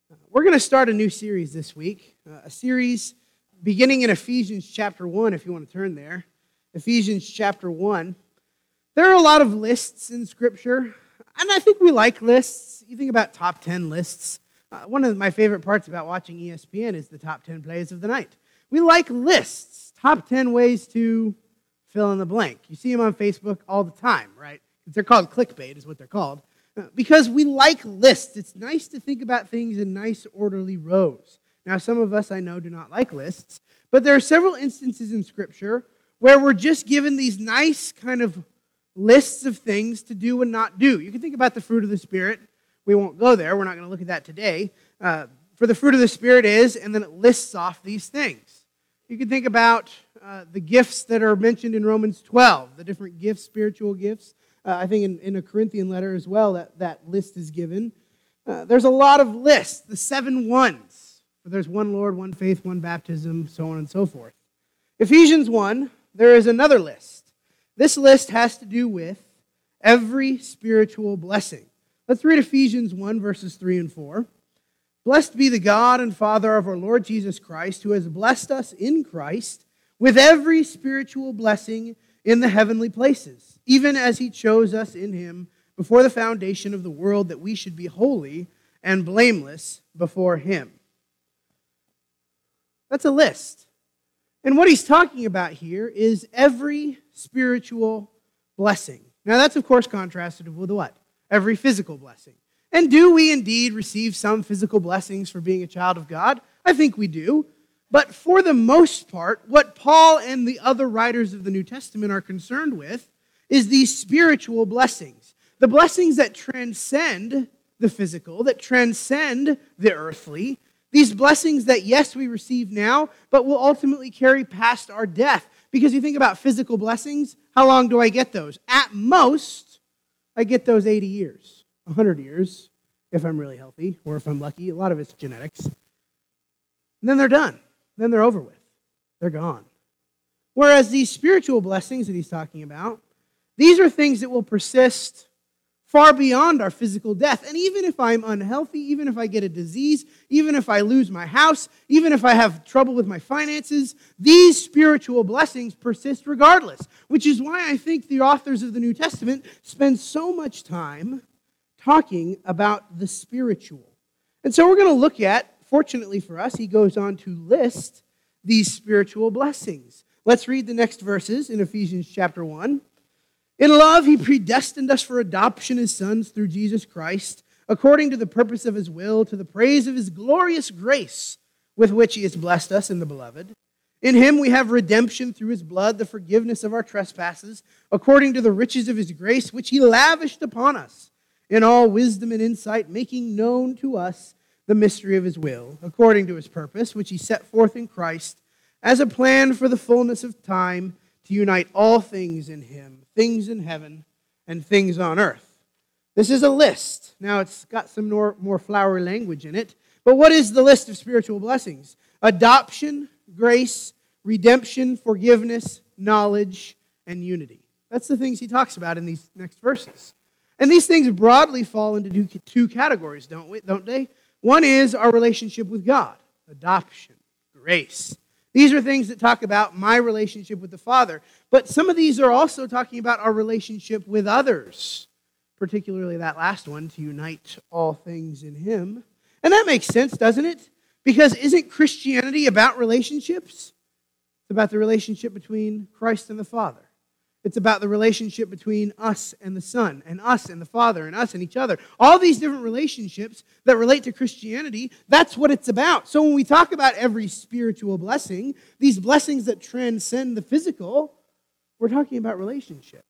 We're going to start a new series this week, a series beginning in Ephesians chapter 1, if you want to turn there. Ephesians chapter 1. There are a lot of lists in Scripture, and I think we like lists. You think about top 10 lists. One of my favorite parts about watching ESPN is the top 10 plays of the night. We like lists, top 10 ways to fill in the blank. You see them on Facebook all the time, right? They're called clickbait is what they're called. Because we like lists. It's nice to think about things in nice, orderly rows. Now, some of us, I know, do not like lists, but there are several instances in Scripture where we're just given these nice kind of lists of things to do and not do. You can think about the fruit of the Spirit. We won't go there. We're not going to look at that today. For the fruit of the Spirit is, and then it lists off these things. You can think about the gifts that are mentioned in Romans 12, the different gifts, spiritual gifts. I think in a Corinthian letter as well, that list is given. There's a lot of lists, the 7 ones. There's one Lord, one faith, one baptism, so on and so forth. Ephesians 1, there is another list. This list has to do with every spiritual blessing. Let's read Ephesians 1, verses 3 and 4. Blessed be the God and Father of our Lord Jesus Christ, who has blessed us in Christ with every spiritual blessing in the heavenly places, even as he chose us in him before the foundation of the world, that we should be holy and blameless before him. That's a list. And what he's talking about here is every spiritual blessing. Now that's, of course, contrasted with what? Every physical blessing. And do we indeed receive some physical blessings for being a child of God? I think we do. But for the most part, what Paul and the other writers of the New Testament are concerned with is these spiritual blessings. The blessings that transcend the physical, that transcend the earthly. These blessings that, yes, we receive now, but will ultimately carry past our death. Because you think about physical blessings, how long do I get those? At most, I get those 80 years, 100 years, if I'm really healthy, or if I'm lucky. A lot of it's genetics. And then they're done. Then they're over with. They're gone. Whereas these spiritual blessings that he's talking about, these are things that will persist far beyond our physical death. And even if I'm unhealthy, even if I get a disease, even if I lose my house, even if I have trouble with my finances, these spiritual blessings persist regardless. Which is why I think the authors of the New Testament spend so much time talking about the spiritual. And so we're going to look at, fortunately for us, he goes on to list these spiritual blessings. Let's read the next verses in Ephesians chapter 1. In love, he predestined us for adoption as sons through Jesus Christ, according to the purpose of his will, to the praise of his glorious grace, with which he has blessed us in the Beloved. In him we have redemption through his blood, the forgiveness of our trespasses, according to the riches of his grace, which he lavished upon us, in all wisdom and insight, making known to us the mystery of his will, according to his purpose, which he set forth in Christ, as a plan for the fullness of time, to unite all things in him, things in heaven and things on earth. This is a list. Now, it's got some more flowery language in it, but what is the list of spiritual blessings? Adoption, grace, redemption, forgiveness, knowledge, and unity. That's the things he talks about in these next verses. And these things broadly fall into two categories, don't they? One is our relationship with God, adoption, grace. These are things that talk about my relationship with the Father. But some of these are also talking about our relationship with others, particularly that last one, to unite all things in him. And that makes sense, doesn't it? Because isn't Christianity about relationships? It's about the relationship between Christ and the Father. It's about the relationship between us and the Son, and us and the Father, and us and each other. All these different relationships that relate to Christianity, that's what it's about. So when we talk about every spiritual blessing, these blessings that transcend the physical, we're talking about relationships.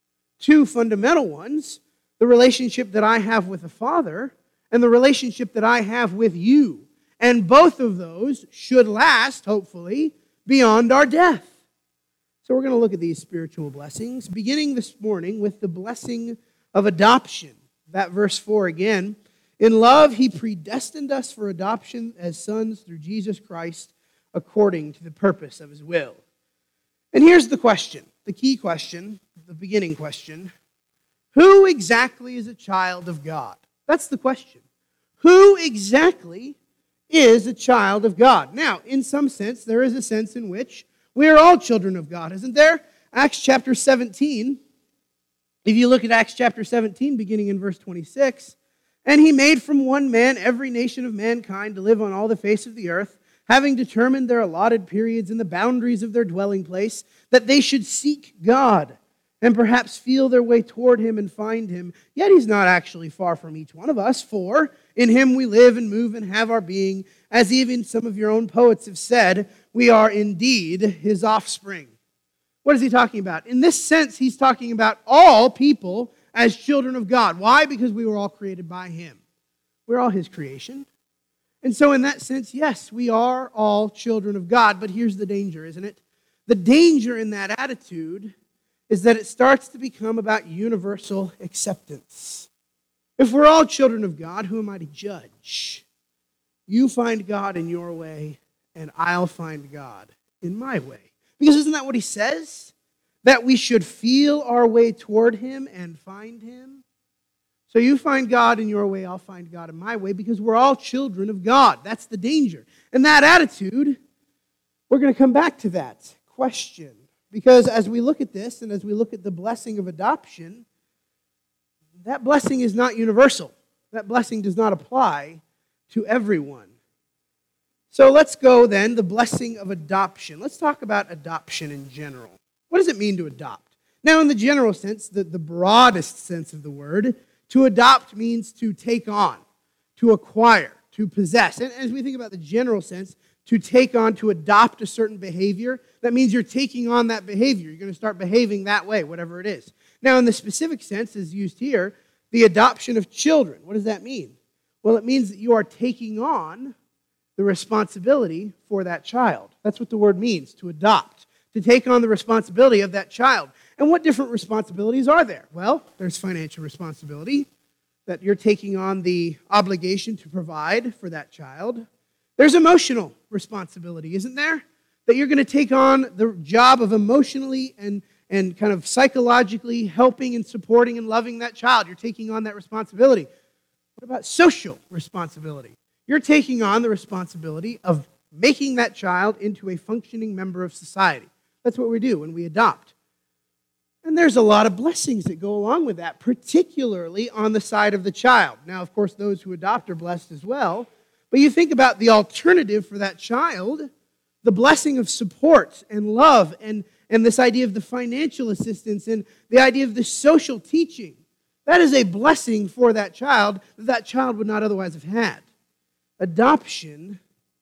Two fundamental ones, the relationship that I have with the Father and the relationship that I have with you. And both of those should last, hopefully, beyond our death. So we're going to look at these spiritual blessings, beginning this morning with the blessing of adoption. That verse 4 again. In love, he predestined us for adoption as sons through Jesus Christ, according to the purpose of his will. And here's the question, the key question, the beginning question. Who exactly is a child of God? That's the question. Who exactly is a child of God? Now, in some sense, there is a sense in which we are all children of God, isn't there? Acts chapter 17, if you look at Acts chapter 17, beginning in verse 26, and he made from one man every nation of mankind to live on all the face of the earth, having determined their allotted periods and the boundaries of their dwelling place, that they should seek God and perhaps feel their way toward him and find him. Yet he's not actually far from each one of us, for in him we live and move and have our being, as even some of your own poets have said, we are indeed his offspring. What is he talking about? In this sense, he's talking about all people as children of God. Why? Because we were all created by him. We're all his creation. And so in that sense, yes, we are all children of God, but here's the danger, isn't it? The danger in that attitude is that it starts to become about universal acceptance. If we're all children of God, who am I to judge? You find God in your way, and I'll find God in my way. Because isn't that what he says? That we should feel our way toward him and find him. So you find God in your way, I'll find God in my way, because we're all children of God. That's the danger. And that attitude, we're going to come back to that question. Because as we look at this, and as we look at the blessing of adoption, that blessing is not universal. That blessing does not apply to everyone. So let's go then, the blessing of adoption. Let's talk about adoption in general. What does it mean to adopt? Now, in the general sense, the broadest sense of the word, to adopt means to take on, to acquire, to possess. And as we think about the general sense, to take on, to adopt a certain behavior, that means you're taking on that behavior. You're going to start behaving that way, whatever it is. Now, in the specific sense, as used here, the adoption of children. What does that mean? Well, it means that you are taking on the responsibility for that child. That's what the word means, to adopt, to take on the responsibility of that child. And what different responsibilities are there? Well, there's financial responsibility, that you're taking on the obligation to provide for that child. There's emotional responsibility, isn't there? That you're going to take on the job of emotionally and kind of psychologically helping and supporting and loving that child. You're taking on that responsibility. What about social responsibility? You're taking on the responsibility of making that child into a functioning member of society. That's what we do when we adopt. And there's a lot of blessings that go along with that, particularly on the side of the child. Now, of course, those who adopt are blessed as well. But you think about the alternative for that child, the blessing of support and love and this idea of the financial assistance and the idea of the social teaching. That is a blessing for that child that child would not otherwise have had. Adoption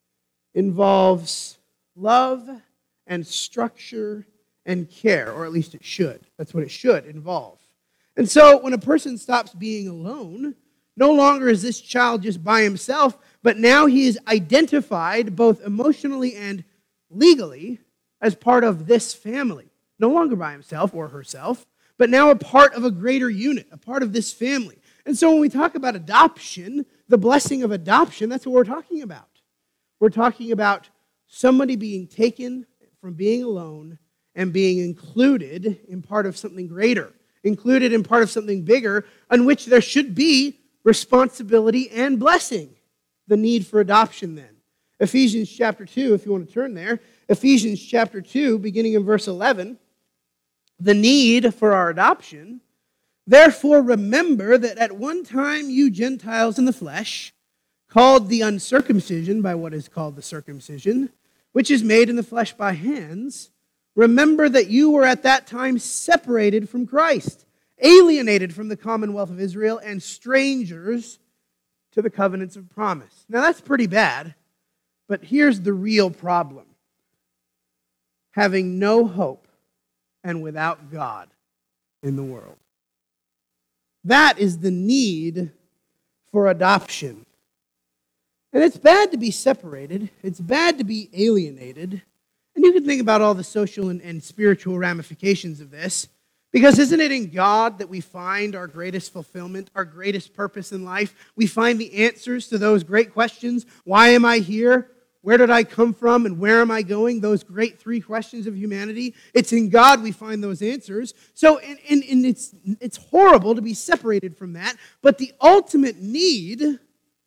involves love and structure and care, or at least it should. That's what it should involve. And so when a person stops being alone, no longer is this child just by himself, but now he is identified both emotionally and legally as part of this family. No longer by himself or herself, but now a part of a greater unit, a part of this family. And so when we talk about adoption, the blessing of adoption, that's what we're talking about. We're talking about somebody being taken from being alone and being included in part of something greater, included in part of something bigger, on which there should be responsibility and blessing. The need for adoption then. Ephesians chapter 2, if you want to turn there. Ephesians chapter 2, beginning in verse 11. The need for our adoption. Therefore remember that at one time you Gentiles in the flesh, called the uncircumcision by what is called the circumcision, which is made in the flesh by hands, remember that you were at that time separated from Christ, alienated from the commonwealth of Israel, and strangers to the covenants of promise. Now that's pretty bad, but here's the real problem. Having no hope and without God in the world. That is the need for adoption. And it's bad to be separated. It's bad to be alienated. And you can think about all the social and spiritual ramifications of this. Because isn't it in God that we find our greatest fulfillment, our greatest purpose in life? We find the answers to those great questions. Why am I here? Where did I come from? And where am I going? Those great three questions of humanity. It's in God we find those answers. So and it's horrible to be separated from that. But the ultimate need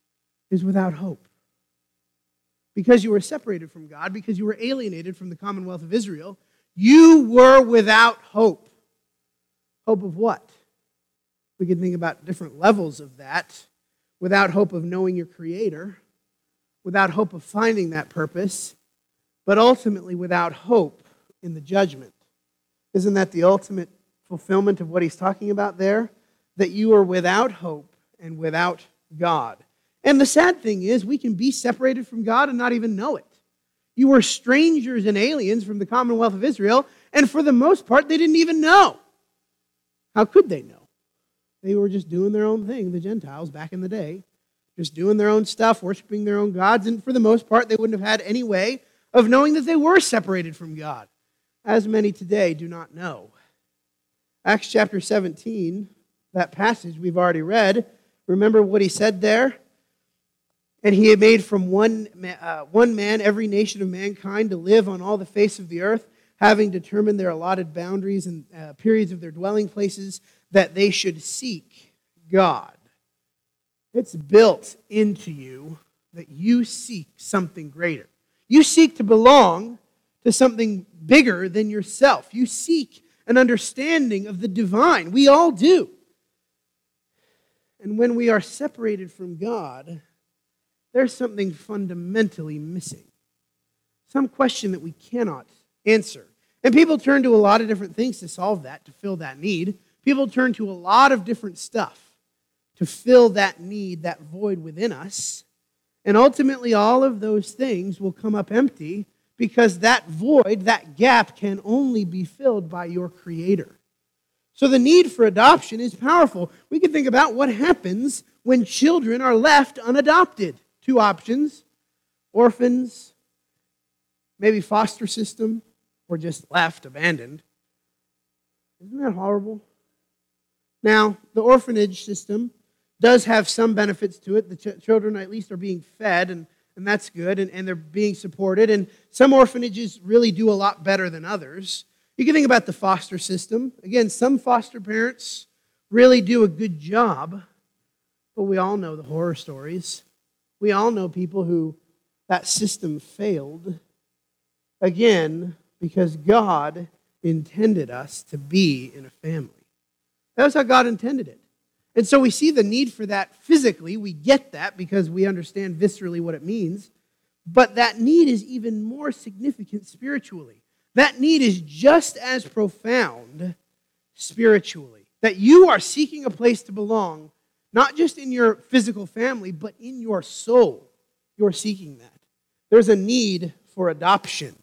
is without hope. Because you were separated from God, because you were alienated from the commonwealth of Israel, you were without hope. Hope of what? We can think about different levels of that. Without hope of knowing your Creator, without hope of finding that purpose, but ultimately without hope in the judgment. Isn't that the ultimate fulfillment of what he's talking about there? That you are without hope and without God. And the sad thing is, we can be separated from God and not even know it. You were strangers and aliens from the commonwealth of Israel, and for the most part, they didn't even know. How could they know? They were just doing their own thing, the Gentiles back in the day, just doing their own stuff, worshiping their own gods, and for the most part, they wouldn't have had any way of knowing that they were separated from God, as many today do not know. Acts chapter 17, that passage we've already read, remember what he said there? And he had made from one man every nation of mankind to live on all the face of the earth, having determined their allotted boundaries and periods of their dwelling places, that they should seek God. It's built into you that you seek something greater. You seek to belong to something bigger than yourself. You seek an understanding of the divine. We all do. And when we are separated from God, there's something fundamentally missing. Some question that we cannot answer. And people turn to a lot of different things to solve that, to fill that need. People turn to a lot of different stuff to fill that need, that void within us. And ultimately, all of those things will come up empty because that void, that gap, can only be filled by your Creator. So the need for adoption is powerful. We can think about what happens when children are left unadopted. Two options: orphans, maybe foster system, or just left, abandoned. Isn't that horrible? Now, the orphanage system does have some benefits to it. The children at least are being fed, and that's good, and they're being supported. And some orphanages really do a lot better than others. You can think about the foster system. Again, some foster parents really do a good job, but we all know the horror stories. We all know people who that system failed, again, because God intended us to be in a family. That was how God intended it. And so we see the need for that physically. We get that because we understand viscerally what it means. But that need is even more significant spiritually. That need is just as profound spiritually. That you are seeking a place to belong, not just in your physical family, but in your soul. You're seeking that. There's a need for adoption.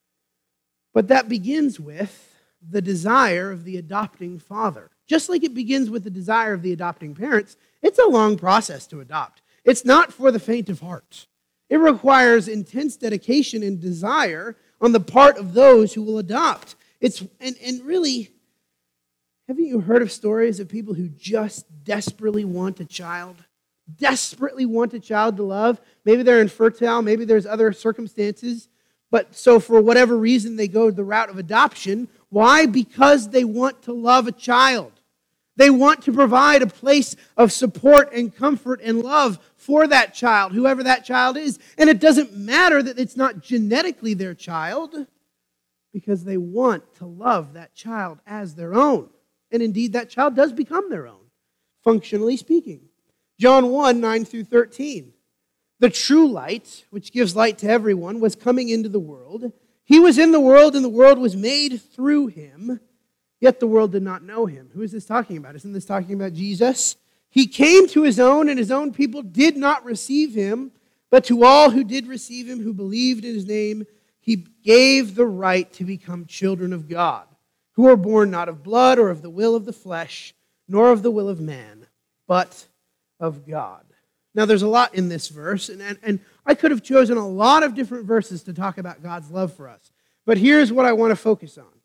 But that begins with the desire of the adopting father. Just like it begins with the desire of the adopting parents, it's a long process to adopt. It's not for the faint of heart. It requires intense dedication and desire on the part of those who will adopt. And really, haven't you heard of stories of people who just desperately want a child? Desperately want a child to love? Maybe they're infertile, maybe there's other circumstances. But so for whatever reason, they go the route of adoption. Why? Because they want to love a child. They want to provide a place of support and comfort and love for that child, whoever that child is. And it doesn't matter that it's not genetically their child, because they want to love that child as their own. And indeed, that child does become their own, functionally speaking. John 1, 9 through 13. The true light, which gives light to everyone, was coming into the world. He was in the world, and the world was made through him, yet the world did not know him. Who is this talking about? Isn't this talking about Jesus? He came to his own, and his own people did not receive him, but to all who did receive him, who believed in his name, he gave the right to become children of God, who are born not of blood or of the will of the flesh, nor of the will of man, but of God. Now, there's a lot in this verse, and I could have chosen a lot of different verses to talk about God's love for us. But here's what I want to focus on.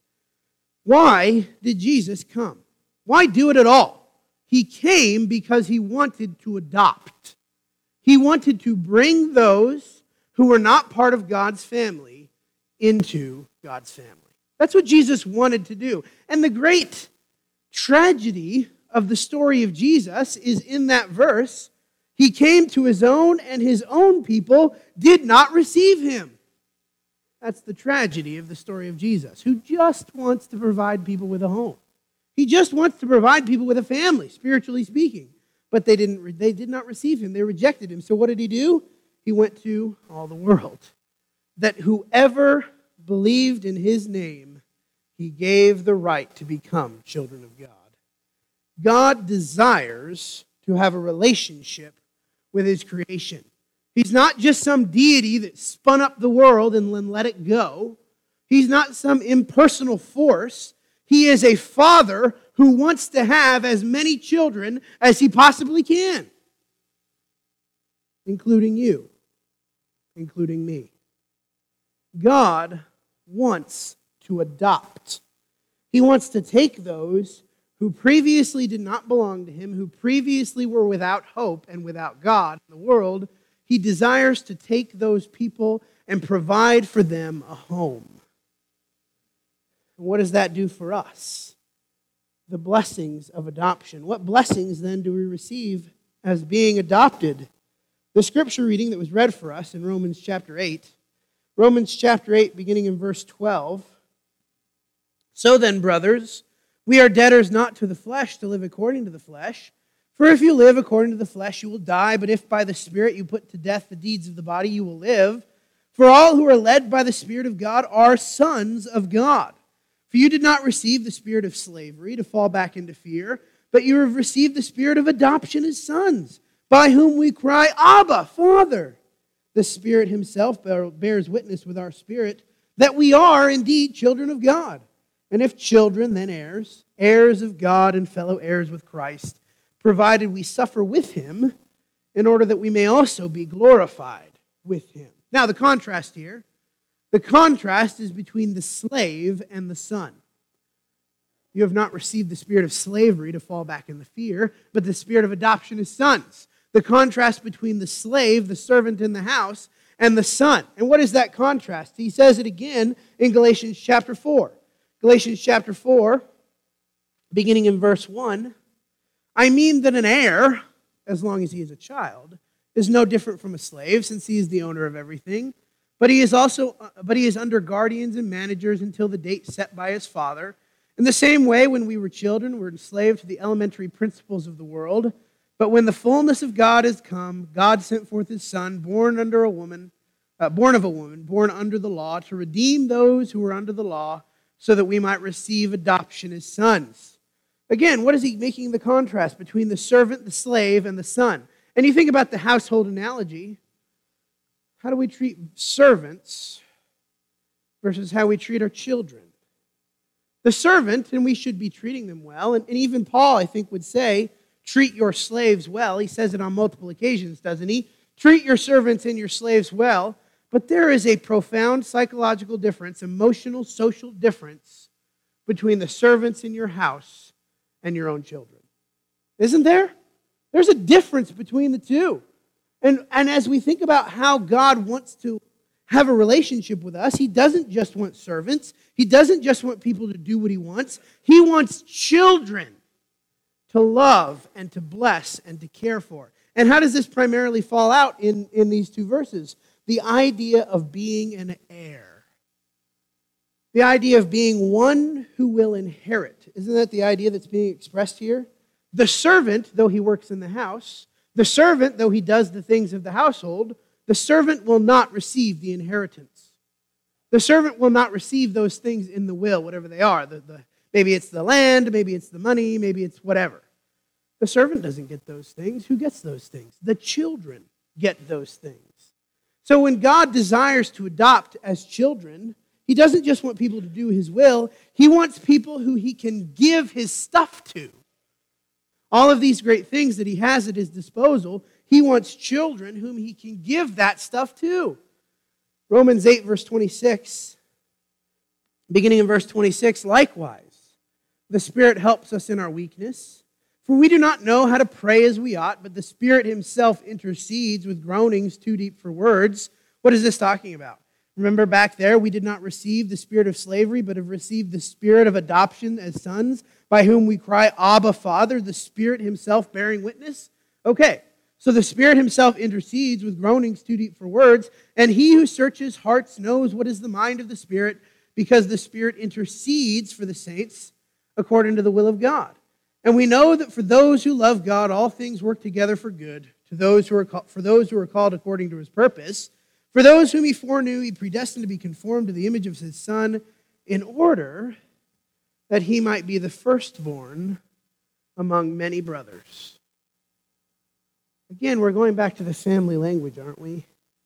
Why did Jesus come? Why do it at all? He came because he wanted to adopt. He wanted to bring those who were not part of God's family into God's family. That's what Jesus wanted to do. And the great tragedy of the story of Jesus is in that verse. He came to his own, and his own people did not receive him. That's the tragedy of the story of Jesus, who just wants to provide people with a home. He just wants to provide people with a family, spiritually speaking. But they did not receive him. They rejected him. So what did he do? He went to all the world. That whoever believed in his name, he gave the right to become children of God. God desires to have a relationship with his creation. He's not just some deity that spun up the world and then let it go. He's not some impersonal force. He is a father who wants to have as many children as he possibly can, including you, including me. God wants to adopt. He wants to take those who previously did not belong to him, who previously were without hope and without God in the world. He desires to take those people and provide for them a home. And what does that do for us? The blessings of adoption. What blessings then do we receive as being adopted? The scripture reading that was read for us in Romans chapter 8. Romans chapter 8, beginning in verse 12. So then, brothers, we are debtors not to the flesh to live according to the flesh. For if you live according to the flesh, you will die. But if by the Spirit you put to death the deeds of the body, you will live. For all who are led by the Spirit of God are sons of God. For you did not receive the spirit of slavery to fall back into fear, but you have received the spirit of adoption as sons, by whom we cry, Abba, Father. The Spirit himself bears witness with our spirit that we are indeed children of God. And if children, then heirs, heirs of God and fellow heirs with Christ, provided we suffer with him, in order that we may also be glorified with him. Now, the contrast here, the contrast is between the slave and the son. You have not received the spirit of slavery to fall back into fear, but the spirit of adoption as sons. The contrast between the slave, the servant in the house, and the son. And what is that contrast? He says it again in Galatians chapter 4. Galatians chapter 4, beginning in verse 1. I mean that an heir, as long as he is a child, is no different from a slave, since he is the owner of everything. But he is under guardians and managers until the date set by his father. In the same way, when we were children, we were enslaved to the elementary principles of the world. But when the fullness of God has come, God sent forth his Son, born of a woman, born under the law, to redeem those who were under the law, so that we might receive adoption as sons. Again, what is he making the contrast between the servant, the slave, and the son? And you think about the household analogy. How do we treat servants versus how we treat our children? The servant, and we should be treating them well, and even Paul, I think, would say, treat your slaves well. He says it on multiple occasions, doesn't he? Treat your servants and your slaves well. But there is a profound psychological difference, emotional, social difference between the servants in your house and your own children. Isn't there? There's a difference between the two. And as we think about how God wants to have a relationship with us, he doesn't just want servants. He doesn't just want people to do what he wants. He wants children to love and to bless and to care for. And how does this primarily fall out in these two verses? The idea of being an heir. The idea of being one who will inherit. Isn't that the idea that's being expressed here? The servant, though he works in the house, the servant, though he does the things of the household, the servant will not receive the inheritance. The servant will not receive those things in the will, whatever they are. Maybe it's the land, maybe it's the money, maybe it's whatever. The servant doesn't get those things. Who gets those things? The children get those things. So when God desires to adopt as children, he doesn't just want people to do his will. He wants people who he can give his stuff to. All of these great things that he has at his disposal, he wants children whom he can give that stuff to. Romans 8, verse 26, beginning in verse 26, likewise, the Spirit helps us in our weakness. For we do not know how to pray as we ought, but the Spirit himself intercedes with groanings too deep for words. What is this talking about? Remember back there, we did not receive the spirit of slavery, but have received the spirit of adoption as sons, by whom we cry, Abba, Father, the Spirit himself bearing witness. Okay, So the Spirit himself intercedes with groanings too deep for words, and he who searches hearts knows what is the mind of the Spirit, because the Spirit intercedes for the saints according to the will of God. And we know that for those who love God, all things work together for good, for those who are called according to his purpose. For those whom he foreknew, he predestined to be conformed to the image of his Son, in order that he might be the firstborn among many brothers. Again, we're going back to the family language, aren't we?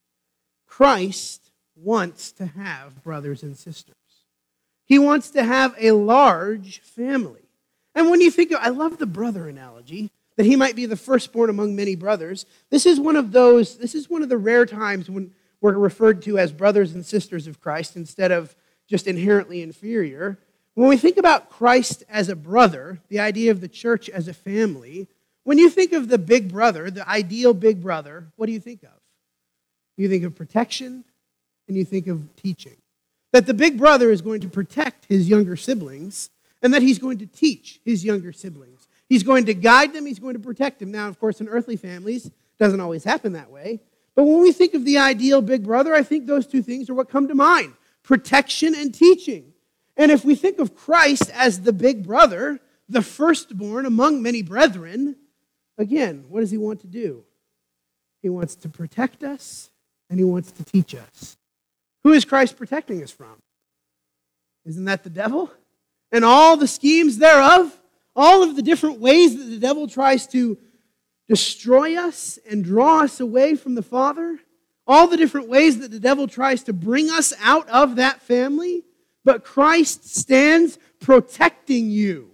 Christ wants to have brothers and sisters. He wants to have a large family. And when you think I love the brother analogy, that he might be the firstborn among many brothers. This is one of the rare times when we're referred to as brothers and sisters of Christ instead of just inherently inferior. When we think about Christ as a brother, the idea of the church as a family, when you think of the big brother, the ideal big brother, what do you think of? You think of protection and you think of teaching. That the big brother is going to protect his younger siblings and that he's going to teach his younger siblings. He's going to guide them, he's going to protect them. Now, of course, in earthly families, it doesn't always happen that way. But when we think of the ideal big brother, I think those two things are what come to mind. Protection and teaching. And if we think of Christ as the big brother, the firstborn among many brethren, again, what does he want to do? He wants to protect us and he wants to teach us. Who is Christ protecting us from? Isn't that the devil? And all the schemes thereof? All of the different ways that the devil tries to destroy us and draw us away from the Father? All the different ways that the devil tries to bring us out of that family? But Christ stands protecting you,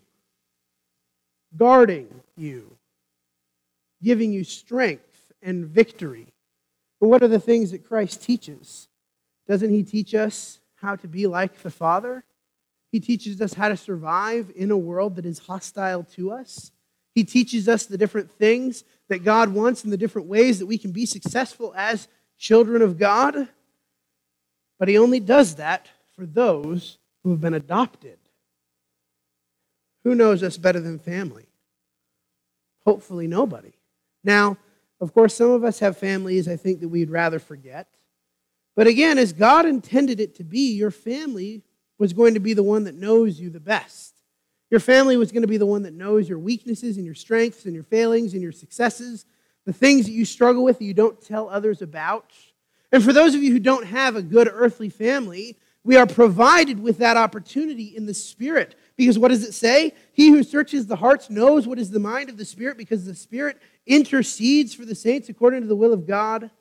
guarding you, giving you strength and victory. But what are the things that Christ teaches? Doesn't he teach us how to be like the Father? He teaches us how to survive in a world that is hostile to us. He teaches us the different things that God wants and the different ways that we can be successful as children of God. But he only does that for those who have been adopted. Who knows us better than family? Hopefully nobody. Now, of course, some of us have families I think that we'd rather forget. But again, as God intended it to be, your family was going to be the one that knows you the best. Your family was going to be the one that knows your weaknesses and your strengths and your failings and your successes, the things that you struggle with that you don't tell others about. And for those of you who don't have a good earthly family, we are provided with that opportunity in the Spirit. Because what does it say? He who searches the hearts knows what is the mind of the Spirit, because the Spirit intercedes for the saints according to the will of God.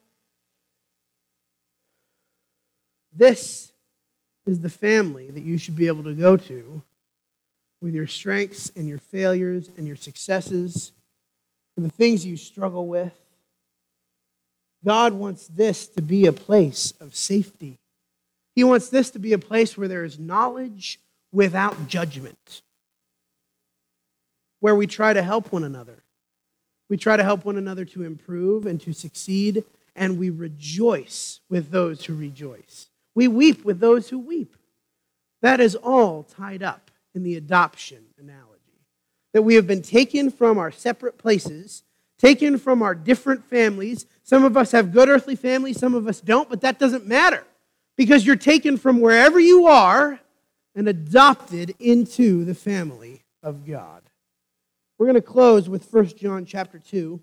This is the family that you should be able to go to with your strengths and your failures and your successes and the things you struggle with. God wants this to be a place of safety. He wants this to be a place where there is knowledge without judgment, where we try to help one another. We try to help one another to improve and to succeed, and we rejoice with those who rejoice. We weep with those who weep. That is all tied up in the adoption analogy. That we have been taken from our separate places, taken from our different families. Some of us have good earthly families, some of us don't, but that doesn't matter. Because you're taken from wherever you are and adopted into the family of God. We're going to close with 1 John chapter 2.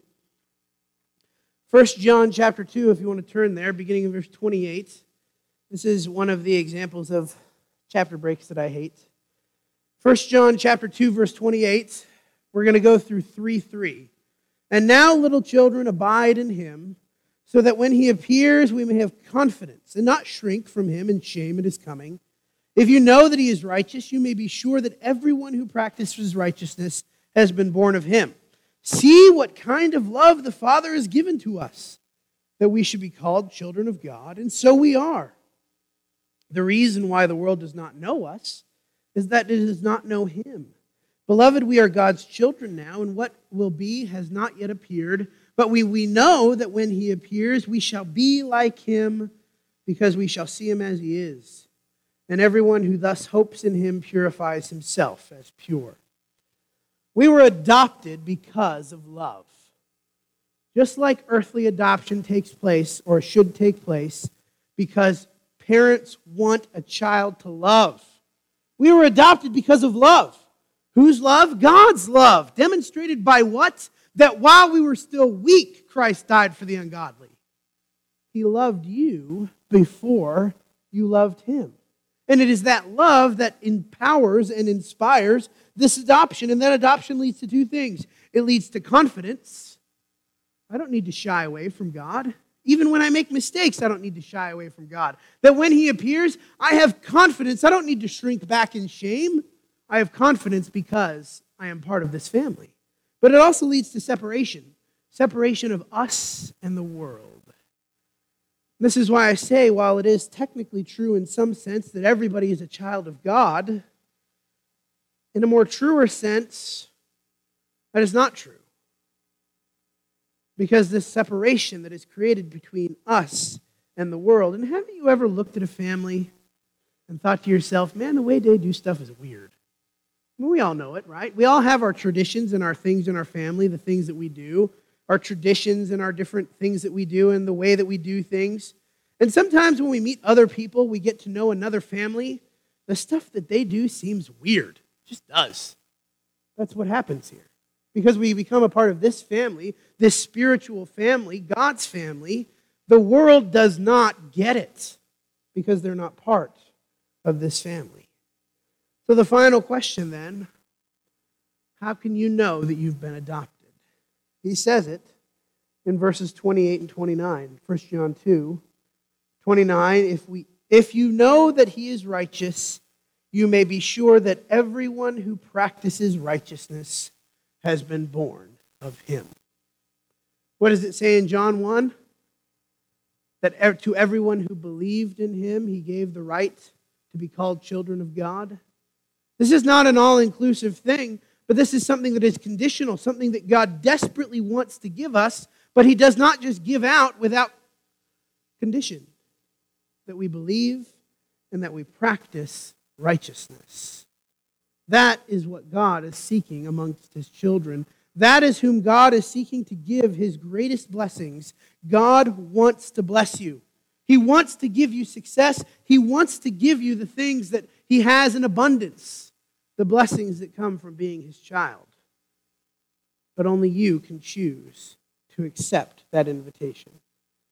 1 John chapter 2, if you want to turn there, beginning in verse 28. This is one of the examples of chapter breaks that I hate. 1 John chapter 2, verse 28. We're going to go through 3:3. And now, little children, abide in him, so that when he appears, we may have confidence and not shrink from him in shame at his coming. If you know that he is righteous, you may be sure that everyone who practices righteousness has been born of him. See what kind of love the Father has given to us, that we should be called children of God, and so we are. The reason why the world does not know us is that it does not know him. Beloved, we are God's children now, and what will be has not yet appeared. But we know that when he appears, we shall be like him, because we shall see him as he is. And everyone who thus hopes in him purifies himself as pure. We were adopted because of love. Just like earthly adoption takes place, or should take place, because parents want a child to love. We were adopted because of love. Whose love? God's love. Demonstrated by what? That while we were still weak, Christ died for the ungodly. He loved you before you loved him. And it is that love that empowers and inspires this adoption. And that adoption leads to two things. It leads to confidence. I don't need to shy away from God. Even when I make mistakes, I don't need to shy away from God. That when he appears, I have confidence. I don't need to shrink back in shame. I have confidence because I am part of this family. But it also leads to separation. Separation of us and the world. This is why I say, while it is technically true in some sense that everybody is a child of God, in a more truer sense, that is not true. Because this separation that is created between us and the world. And haven't you ever looked at a family and thought to yourself, man, the way they do stuff is weird? I mean, we all know it, right? We all have our traditions and our things in our family, the things that we do, our traditions and our different things that we do and the way that we do things. And sometimes when we meet other people, we get to know another family, the stuff that they do seems weird. It just does. That's what happens here. Because we become a part of this family, this spiritual family, God's family, the world does not get it because they're not part of this family. So the final question then, how can you know that you've been adopted? He says it in verses 28 and 29, 1 John 2, 29, if you know that he is righteous, you may be sure that everyone who practices righteousness has been born of him. What does it say in John 1? That to everyone who believed in him, he gave the right to be called children of God. This is not an all-inclusive thing, but this is something that is conditional, something that God desperately wants to give us, but he does not just give out without condition. That we believe and that we practice righteousness. That is what God is seeking amongst his children. That is whom God is seeking to give his greatest blessings. God wants to bless you. He wants to give you success. He wants to give you the things that he has in abundance, the blessings that come from being his child. But only you can choose to accept that invitation.